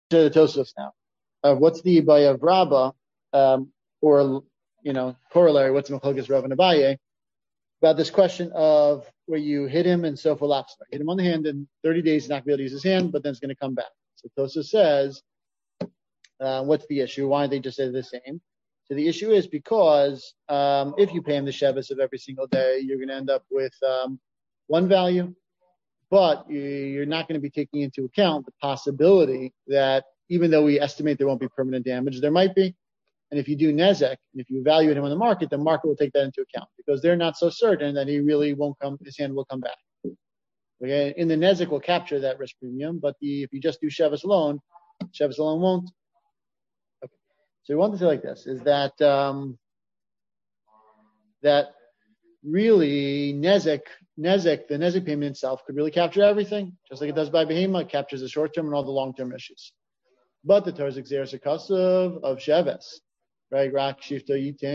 to the Tosfos now. What's the Ibaya of Rabba, or corollary? What's Machlokas Rav and Abaye about this question of where you hit him and Sofa Lapsa? Hit him on the hand, in 30 days he's not going to be able to use his hand, but then it's going to come back. So Tosfos says, what's the issue? Why don't they just say the same? So the issue is because if you pay him the Shevis of every single day, you're going to end up with one value, but you're not going to be taking into account the possibility that even though we estimate there won't be permanent damage, there might be. And if you do Nezek, and if you evaluate him on the market will take that into account because they're not so certain that he really won't come, his hand will come back. Okay? In the Nezek will capture that risk premium, but if you just do Shevis alone won't. Okay. So we want to say like this, is that that really Nezek, the Nezek payment itself could really capture everything, just like it does by Behema. It captures the short-term and all the long-term issues. But the Torah is Xeris Akasav of Sheves, right? Rak Shifta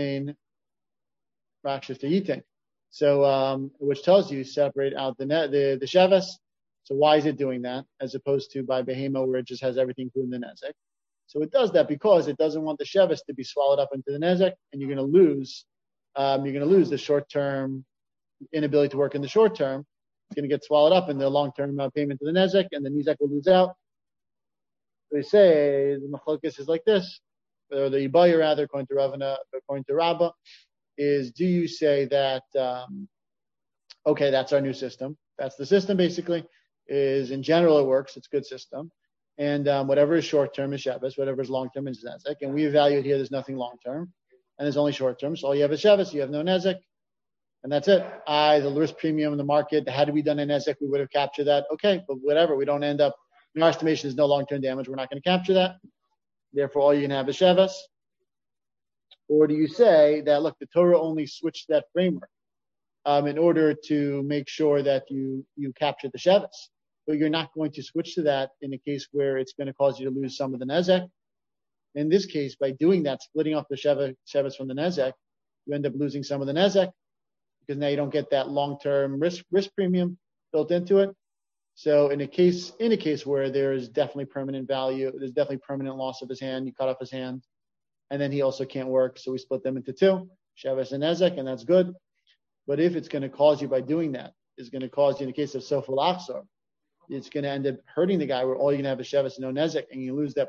Yitain. So, which tells you separate out the Sheves. So why is it doing that as opposed to by Behema where it just has everything including the Nezek? So it does that because it doesn't want the Sheves to be swallowed up into the Nezek, and you're going to lose the short-term inability to work in the short term. It's going to get swallowed up in the long-term payment to the Nezek, and the Nezek will lose out. They say the Machlokas is like this, or the Ibaya rather, according to Rabbah, is do you say that, okay, that's our new system. That's the system basically, is in general it works, it's a good system. And whatever is short-term is Shevis, whatever is long-term is Nezek. And we evaluate here there's nothing long-term, and there's only short-term. So all you have is Shevis, you have no Nezek. And that's it. The risk premium in the market, had we done a Nezek, we would have captured that. Okay, but whatever, we don't end up, in our estimation, there's no long-term damage. We're not going to capture that. Therefore, all you can have is Sheves. Or do you say that, look, the Torah only switched that framework in order to make sure that you capture the Sheves? But you're not going to switch to that in a case where it's going to cause you to lose some of the Nezek. In this case, by doing that, splitting off the Sheves from the Nezek, you end up losing some of the Nezek, because now you don't get that long-term risk premium built into it. So in a case where there's definitely permanent value, there's definitely permanent loss of his hand, you cut off his hand, and then he also can't work, so we split them into two, Sheves and Nezek, and that's good. But if it's going to cause you, by doing that, is going to cause you, in the case of Sofal Achsor, it's going to end up hurting the guy where all you can have is Sheves and no Nezek, and you lose that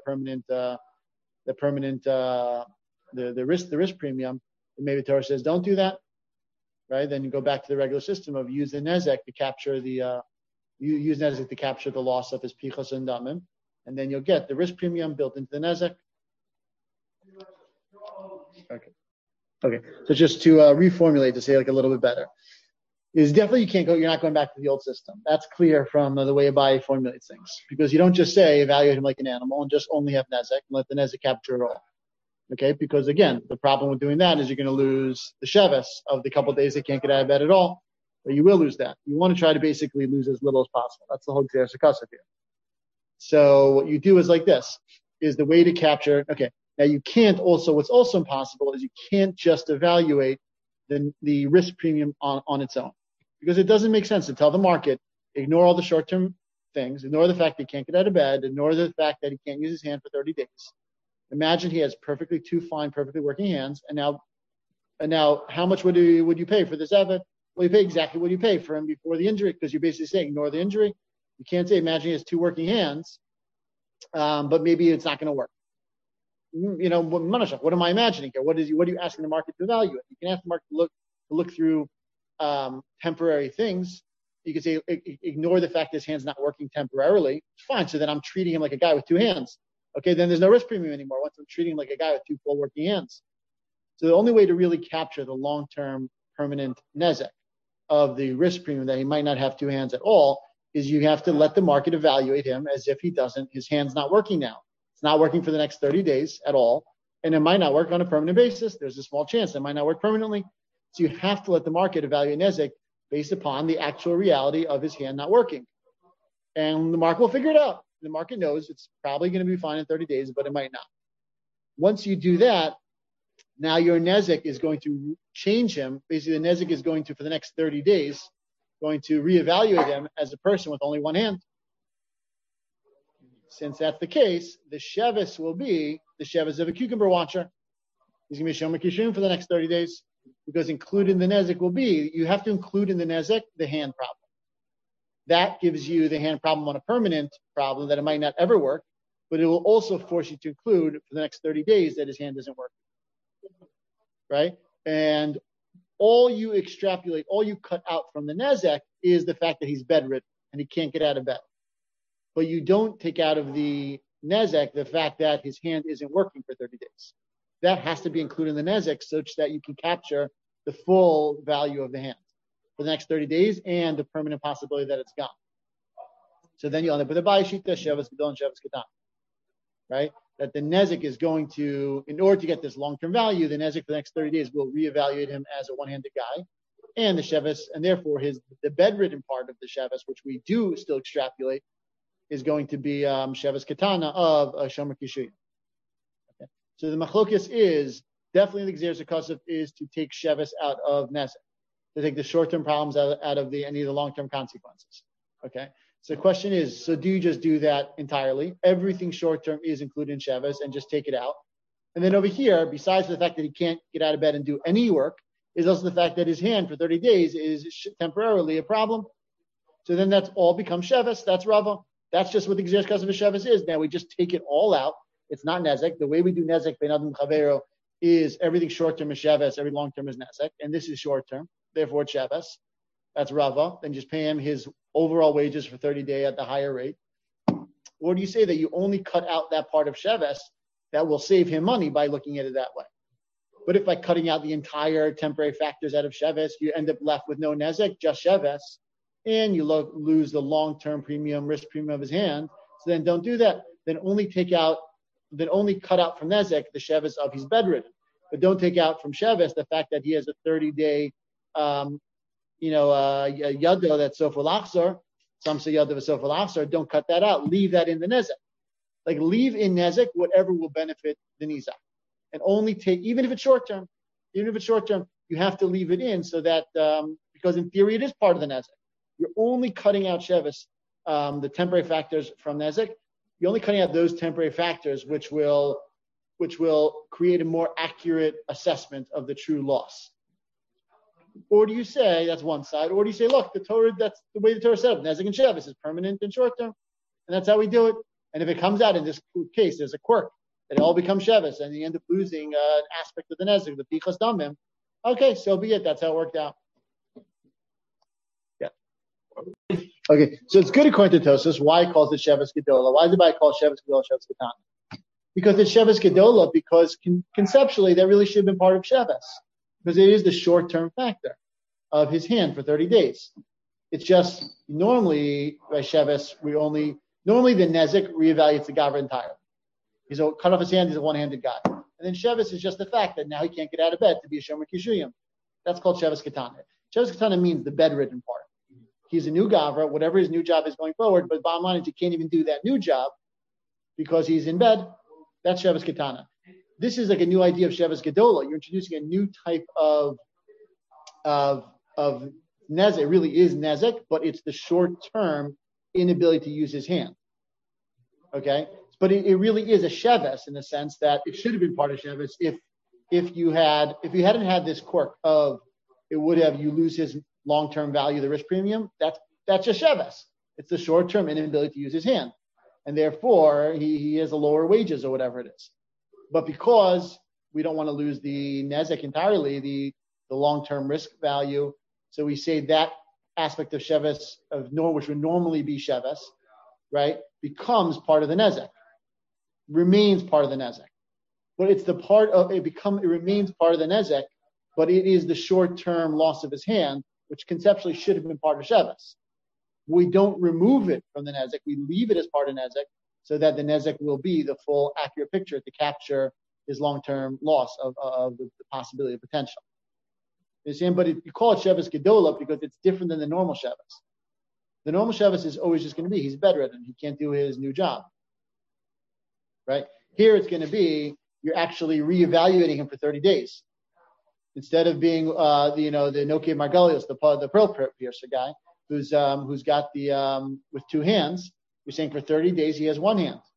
the risk premium. And maybe Torah says, don't do that. Right, then you go back to the regular system of use the Nezek to capture the loss of his pichos and damim, and then you'll get the risk premium built into the Nezek. Okay. So just to reformulate to say like a little bit better, is definitely you're not going back to the old system. That's clear from the way Abaye formulates things, because you don't just say evaluate him like an animal and just only have Nezek and let the Nezek capture it all. Okay, because again, the problem with doing that is you're going to lose the Sheves of the couple of days they can't get out of bed at all, but you will lose that. You want to try to basically lose as little as possible. That's the whole Xeris Akasav here. So what you do is like this, is the way to capture, okay, now you can't also, what's also impossible is you can't just evaluate the risk premium on its own, because it doesn't make sense to tell the market, ignore all the short-term things, ignore the fact that he can't get out of bed, ignore the fact that he can't use his hand for 30 days. Imagine he has perfectly working hands, and now how much would you pay for this Eved? Well, you pay exactly what you pay for him before the injury, because you're basically saying ignore the injury. You can't say imagine he has two working hands, but maybe it's not going to work. What am I imagining here? What are you asking the market to evaluate? You can ask the market to look through temporary things. You can say ignore the fact that his hand's not working temporarily. Fine. So then I'm treating him like a guy with two hands. Okay, then there's no risk premium anymore once I'm treating him like a guy with two full working hands. So the only way to really capture the long-term permanent Nezek of the risk premium that he might not have two hands at all is you have to let the market evaluate him as if his hand's not working now. It's not working for the next 30 days at all, and it might not work on a permanent basis. There's a small chance it might not work permanently. So you have to let the market evaluate Nezek based upon the actual reality of his hand not working. And the market will figure it out. The market knows it's probably going to be fine in 30 days, but it might not. Once you do that, now your Nezek is going to change him. Basically, the Nezek is going to, for the next 30 days, going to reevaluate him as a person with only one hand. since that's the case, the shevis will be the shevis of a cucumber watcher. He's going to be shomer kishum for the next 30 days, because included in the nezek will be, you have to include in the nezek the hand problem. That gives you the hand problem on a permanent problem that it might not ever work, but it will also force you to include for the next 30 days that his hand doesn't work. Right? And all you extrapolate, all you cut out from the nezek is the fact that he's bedridden and he can't get out of bed. But you don't take out of the nezek the fact that his hand isn't working for 30 days. That has to be included in the nezek such that you can capture the full value of the hand for the next 30 days and the permanent possibility that it's gone. So then you end up with a bayishita, shevis gadol, and shevis katan. Right? That the nezek is going to, in order to get this long-term value, the nezek for the next 30 days will reevaluate him as a one-handed guy, and the shevis, and therefore the bedridden part of the shevis, which we do still extrapolate, is going to be shevis katana of shomer kishuyim. Okay. So the machlokes is definitely the gzeres hakasef is to take shevis out of nezek, to take the short-term problems out of any of the long-term consequences. Okay. So the question is, so do you just do that entirely? Everything short-term is included in shevis and just take it out. And then over here, besides the fact that he can't get out of bed and do any work, is also the fact that his hand for 30 days is temporarily a problem. So then that's all becomes shevis. That's rava. That's just what the gzeres hakasef of shevis is. Now we just take it all out. It's not nezek. The way we do nezek ben adam chavero is everything short-term is shevis, every long-term is nezek, and this is short-term. Therefore, it's shevis. That's rava. Then just pay him his overall wages for 30 days at the higher rate. Or do you say that you only cut out that part of shevis that will save him money by looking at it that way? But if by cutting out the entire temporary factors out of shevis, you end up left with no nezek, just shevis, and you lose the long-term risk premium of his hand. So then don't do that. Then only cut out from nezek the shevis of his bedridden. But don't take out from shevis the fact that he has a 30-day yado that's sofel achzor. Some say yado is sofel achzor. Don't cut that out. Leave that in the nezek. Like leave in nezek whatever will benefit the nizak, and only take, even if it's short term, you have to leave it in so that because in theory it is part of the nezek. You're only cutting out shevis, the temporary factors from nezek. You're only cutting out those temporary factors which will create a more accurate assessment of the true loss. Or do you say, that's one side, or do you say, look, the Torah, that's the way the Torah set up. Nezek and shevis is permanent and short term. And that's how we do it. And if it comes out in this case, there's a quirk, that it all becomes shevis, and you end up losing an aspect of the nezek, the pichas damim. Okay, so be it. That's how it worked out. Yeah. Okay, so it's good according to Tosfos. Why it calls it shevis gedola? Why does everybody call shevis gedola shevis katana? Because it's shevis gedola, because conceptually that really should have been part of shevis. Because it is the short-term factor of his hand for 30 days. It's just normally by shevis normally the nezek reevaluates the gavra entirely. He's cut off his hand. He's a one-handed guy, and then shevis is just the fact that now he can't get out of bed to be a shomer kishuyim. That's called shevis katana. Shevis katana means the bedridden part. He's a new gavra, whatever his new job is going forward. But bottom line is he can't even do that new job because he's in bed. That's shevis katana. This is like a new idea of shevis gedola. You're introducing a new type of nezek. It really is nezek, but it's the short-term inability to use his hand. Okay, but it really is a shevis in the sense that it should have been part of shevis if you hadn't had this quirk of it would have you lose his long-term value, the risk premium. That's just shevis. It's the short-term inability to use his hand, and therefore he has a lower wages or whatever it is. But because we don't want to lose the nezek entirely, the long-term risk value, so we say that aspect of shevis which would normally be shevis, right, becomes part of the nezek, remains part of the nezek. But it's the part of it remains part of the nezek, but it is the short-term loss of his hand, which conceptually should have been part of shevis. We don't remove it from the nezek; we leave it as part of nezek, so that the nezek will be the full accurate picture to capture his long-term loss of the possibility of potential. You see, but you call it shevis gedola because it's different than the normal shevis. The normal shevis is always just going to be he's bedridden, he can't do his new job. Right? Here it's going to be you're actually reevaluating him for 30 days. Instead of being the Nokia Margalios, the pearl piercer guy who's got the with two hands, you're saying for 30 days he has one hand.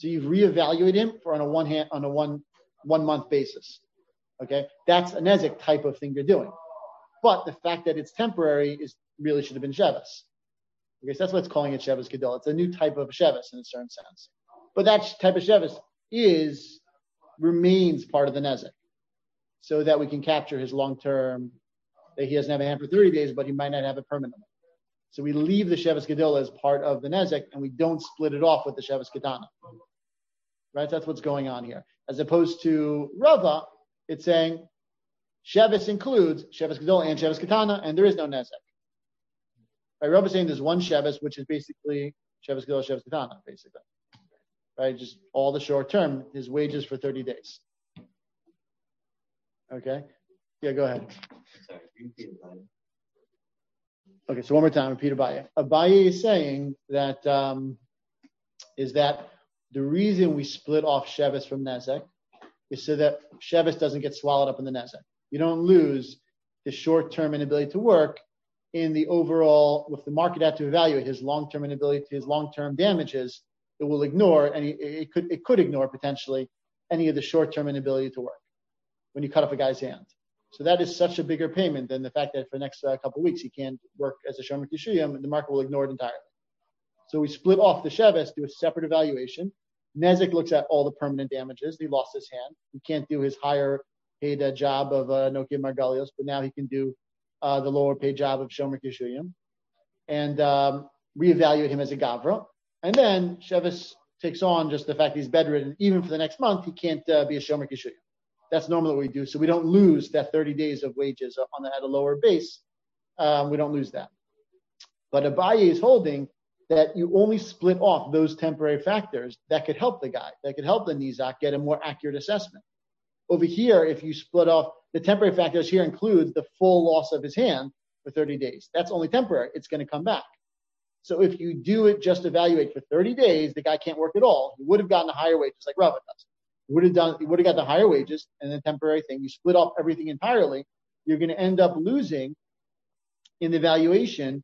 So you reevaluate him for on a one month basis. Okay, that's a nezek type of thing you're doing. But the fact that it's temporary really should have been shevis. Okay, so that's what's calling it shevis gadol. It's a new type of shevis in a certain sense. But that type of shevis remains part of the nezek, so that we can capture his long term. That he doesn't have a hand for 30 days, but he might not have it permanently. So we leave the shevis gadol as part of the nezek, and we don't split it off with the shevis katana. Right? That's what's going on here. As opposed to Rava, it's saying shevis includes shevis gadol and shevis katana, and there is no nezek. Right? Rava is saying there's one shevis, which is basically shevis gadol, shevis katana, basically. Right? Just all the short term, his wages for 30 days. Okay? Yeah, go ahead. Okay, so one more time, repeat Abaye. Abaye is saying that the reason we split off shevis from nezek is so that shevis doesn't get swallowed up in the nezek. You don't lose the short-term inability to work in the overall. If the market had to evaluate his long-term inability, his long-term damages, it will ignore it could ignore potentially any of the short-term inability to work when you cut off a guy's hand. So that is such a bigger payment than the fact that for the next couple of weeks he can't work as a shomer kishuyim, and the market will ignore it entirely. So we split off the shevis, do a separate evaluation. Nezek looks at all the permanent damages. He lost his hand. He can't do his higher paid job of Nokia Margalios, but now he can do the lower paid job of shomer kishuyim, and reevaluate him as a gavra. And then shevis takes on just the fact he's bedridden. Even for the next month, he can't be a shomer kishuyim. That's normally what we do. So we don't lose that 30 days of wages at a lower base. We don't lose that. But Abaye is holding that you only split off those temporary factors that could help the guy, that could help the nizak get a more accurate assessment. Over here, if you split off the temporary factors, here includes the full loss of his hand for 30 days. That's only temporary. It's going to come back. So if you do it, just evaluate for 30 days, the guy can't work at all. He would have gotten a higher wage, just like Rava does. He would have got the higher wages and the temporary thing. You split off everything entirely, you're going to end up losing in the valuation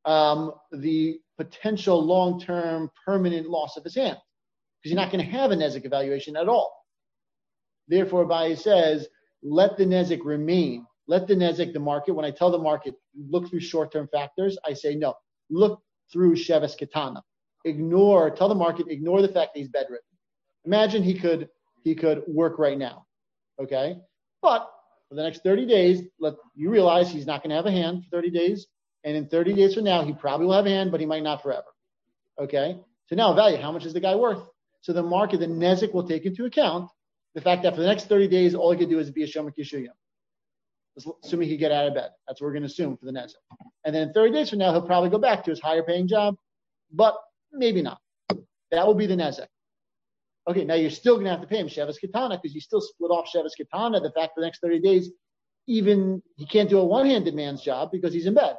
the potential long-term permanent loss of his hand, because you're not going to have a nezek evaluation at all. Therefore, Abaye says, let the nezek remain. Let the nezek, the market, when I tell the market, look through short-term factors, I say no. Look through shevis katana. Tell the market, ignore the fact that he's bedridden. Imagine he could work right now, okay? But for the next 30 days, you realize he's not going to have a hand for 30 days, and in 30 days from now, he probably will have a hand, but he might not forever, okay? So now evaluate, how much is the guy worth? So the market, the nezek, will take into account the fact that for the next 30 days, all he could do is be a shomer kishuyim, assuming he get out of bed. That's what we're going to assume for the nezek. And then 30 days from now, he'll probably go back to his higher paying job, but maybe not. That will be the nezek. Okay, now you're still going to have to pay him shevis katana because you still split off shevis katana. The fact for the next 30 days, even he can't do a one-handed man's job because he's in bed.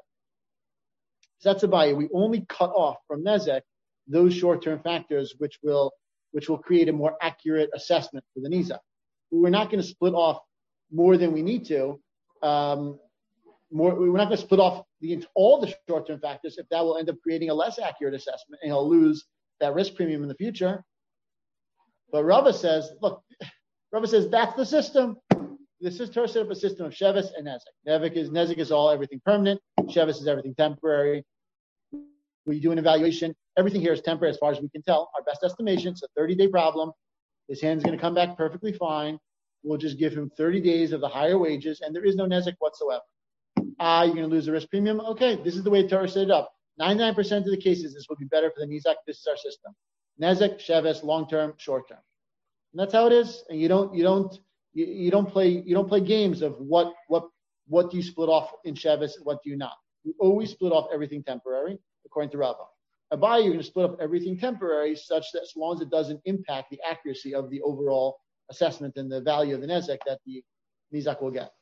So that's Abaye. We only cut off from nezek those short-term factors which will create a more accurate assessment for the nizak. We're not going to split off more than we need to. We're not going to split off all the short-term factors if that will end up creating a less accurate assessment, and he'll lose that risk premium in the future. But Rava says that's the system. This is Torah set up a system of shevis and nezek. Nezek is everything permanent. Shevis is everything temporary. We do an evaluation. Everything here is temporary as far as we can tell. Our best estimation, it's a 30-day problem. His hand's going to come back perfectly fine. We'll just give him 30 days of the higher wages, and there is no nezek whatsoever. You're going to lose the risk premium? Okay, this is the way Torah set it up. 99% of the cases, this will be better for the nizak. This is our system. Nezek, shevis, long-term, short-term. And that's how it is. And you don't play games of what do you split off in shevis and what do you not. You always split off everything temporary, according to Rava. Abaye, you're going to split up everything temporary such that as long as it doesn't impact the accuracy of the overall assessment and the value of the nezek that the nizak will get.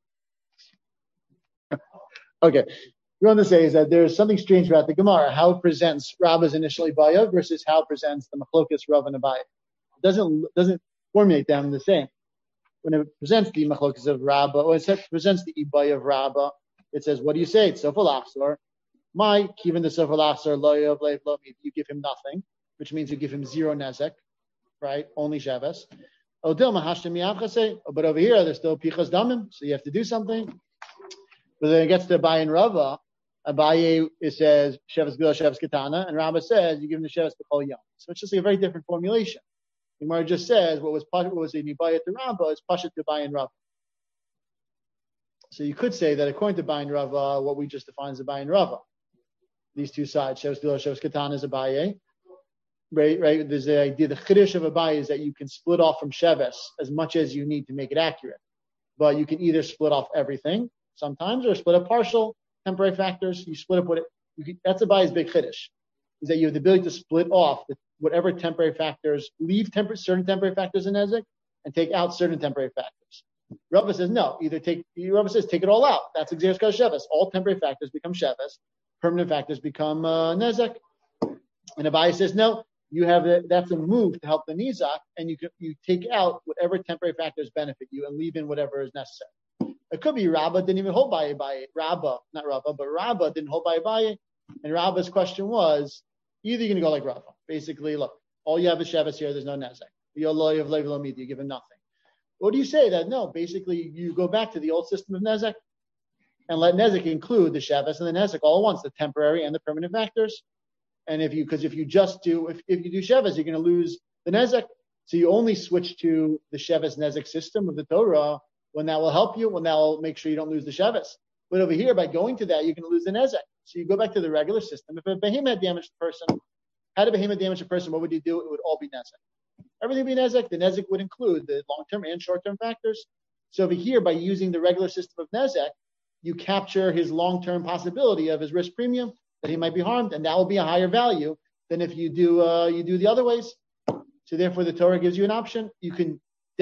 Okay. What I want to say is that there's something strange about the Gemara, how it presents Rabba's initial Ibaya versus how it presents the Machlokas Rav and Abaye. It doesn't formulate them the same. When it presents the Machlokas of Rabba, or it presents the Ibaya of Rabba, it says, what do you say? It's Sofal Achsor. Even the Sofal Achsor, you give him nothing, which means you give him zero nezek. right? Only Sheves. But over here, there's still Pichas Damim, so you have to do something. But then it gets to Abaye and Rava. Abaye, it says Sheves Gila, Sheves Katana, and Rava says you give him the Sheves B'chol Yom. So it's just a very different formulation. The Gemara just says what was in Abaye to Rava is Pashat to Abaye and Rava. So you could say that according to Abaye and Rava, what we just defined as Abaye and Rava, these two sides, Sheves Gila, Sheves Katana is Abaye. Right. There's the idea, the chiddush of Abaye is that you can split off from Sheves as much as you need to make it accurate. But you can either split off everything sometimes or split up partial temporary factors. You split up that's Abaye's big chiddush, is that you have the ability to split off whatever temporary factors, leave certain temporary factors in Nezek and take out certain temporary factors. Rava says no, Rava says take it all out. That's Xeris Kaz Sheves. All temporary factors become Sheves, permanent factors become Nezek. And Abaye says no. That's a move to help the nizak, and you take out whatever temporary factors benefit you and leave in whatever is necessary. It could be Rabbah didn't even hold by Abaye. Rabbah didn't hold by Abaye, and Rabbah's question was either you're going to go like Rabbah. Basically, look, all you have is Sheves here. There's no nezek. You give him nothing. Or do you say that no? Basically, you go back to the old system of nezek and let nezek include the Sheves and the nezek all at once, the temporary and the permanent factors. And if you do Sheves, you're going to lose the Nezek. So you only switch to the Sheves Nezek system of the Torah when that will help you, when that will make sure you don't lose the Sheves. But over here, by going to that, you're going to lose the Nezek. So you go back to the regular system. If a behemoth had damaged the person, what would you do? It would all be Nezek. Everything would be Nezek. The Nezek would include the long-term and short-term factors. So over here, by using the regular system of Nezek, you capture his long-term possibility of his risk premium, that he might be harmed, and that will be a higher value than if you do the other ways. So therefore, the Torah gives you an option. You could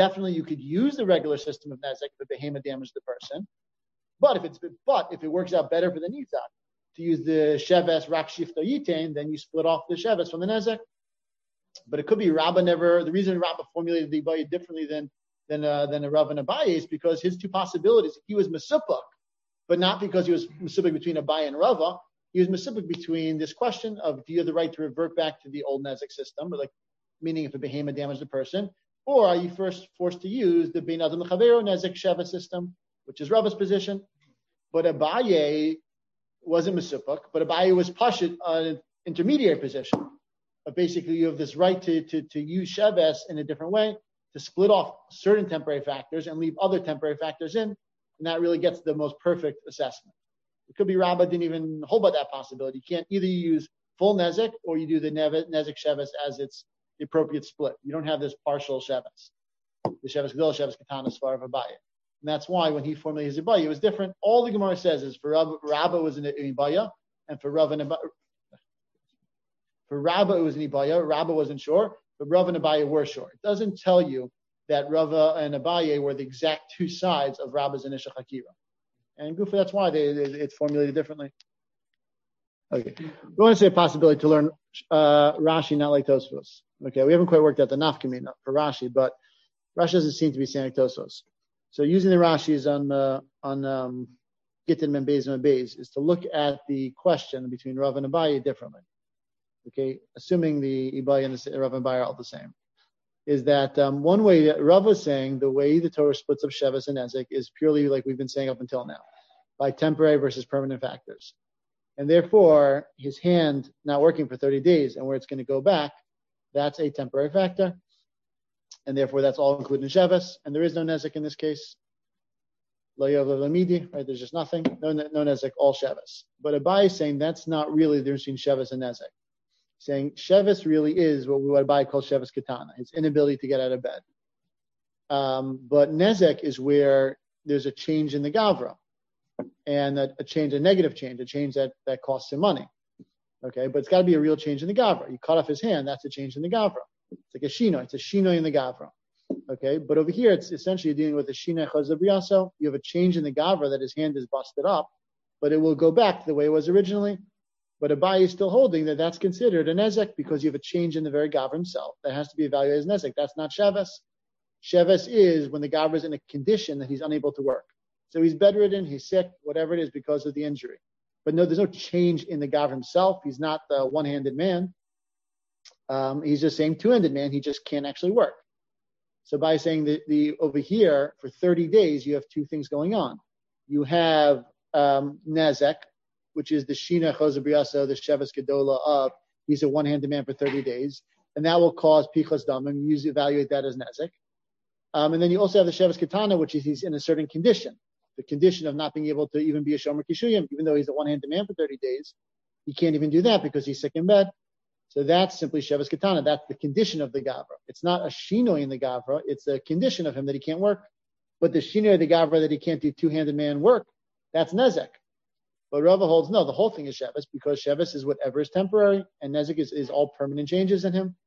use the regular system of nezek if the behemoth damaged the person, but if it works out better for the nizak to use the sheves rak shifto yitain, then you split off the sheves from the nezek. But it could be the reason Rabbah formulated the Abaye differently than a Rav and Abaye is because his two possibilities, he was mesupuk, but not because he was mesupuk between Abaye and Rava. He was mesupik between this question of do you have the right to revert back to the old nezek system, meaning if a behemoth damaged the person, or are you first forced to use the bein adam l'chavero nezek sheva system, which is Rava's position. But Abaye wasn't mesupik, but Abaye was pashut an intermediary position. But basically, you have this right to use sheves in a different way, to split off certain temporary factors and leave other temporary factors in, and that really gets the most perfect assessment. It could be Rabbah didn't even hold by that possibility. You can't either use full nezek or you do the nezek sheves as it's the appropriate split. You don't have this partial sheves. The sheves gedol, sheves katana, svar of Abaye. And that's why when he formulated his Abaye, it was different. All the Gemara says is for Rabbah was an Abaye, and for Rav and Abaye. For Rabbah it was an Abaye. Rabbah wasn't sure, but Rav and Abaye were sure. It doesn't tell you that Rava and Abaye were the exact two sides of Rabbah's initial Hakira. And Gufa, that's why it's formulated differently. Okay. We want to say a possibility to learn Rashi, not like Tosfos. Okay, we haven't quite worked out the nafkamina for Rashi, but Rashi doesn't seem to be saying like Tosfos. So using the Rashis on Gittin and Beis is to look at the question between Rav and Abaye differently. Okay, assuming the Abaye and the Rav and Abaye are all the same. Is that one way that Rav was saying the way the Torah splits up Sheves and Nezek is purely like we've been saying up until now, by temporary versus permanent factors. And therefore, his hand not working for 30 days and where it's going to go back, that's a temporary factor. And therefore, that's all included in Sheves. And there is no Nezek in this case. Lo yav lamidi, right? There's just nothing. No Nezek, all Sheves. But Abaye is saying that's not really the difference between Sheves and Nezek. Saying Sheves really is what Abaye calls Sheves Katana, his inability to get out of bed. But Nezek is where there's a change in the Gavra, and a negative change, a change that costs him money. Okay, but it's got to be a real change in the Gavra. You cut off his hand, that's a change in the Gavra. It's like a Shino, it's a Shino in the Gavra. Okay, but over here it's essentially dealing with a Shino Chazabriyaso. You have a change in the Gavra that his hand is busted up, but it will go back to the way it was originally. But Abaye is still holding that that's considered a nezek because you have a change in the very Gavra himself. That has to be evaluated as nezek. That's not Sheves. Sheves is when the Gavra is in a condition that he's unable to work. So he's bedridden, he's sick, whatever it is because of the injury. But no, there's no change in the Gavra himself. He's not the one-handed man. He's just saying two-handed man. He just can't actually work. So by saying that over here for 30 days, you have two things going on. You have nezek, which is the shina chozabriasa, the sheves gedola of he's a one-handed man for 30 days, and that will cause pichas damim. You usually evaluate that as nezek. And then you also have the sheves katana, which is he's in a certain condition, the condition of not being able to even be a shomer kishuyim, even though he's a one-handed man for 30 days. He can't even do that because he's sick in bed. So that's simply sheves katana. That's the condition of the gavra. It's not a shinoi in the gavra. It's a condition of him that he can't work. But the shinoi of the gavra that he can't do two-handed man work, that's nezek. But Rava holds no. The whole thing is sheves because sheves is whatever is temporary, and nezek is all permanent changes in him.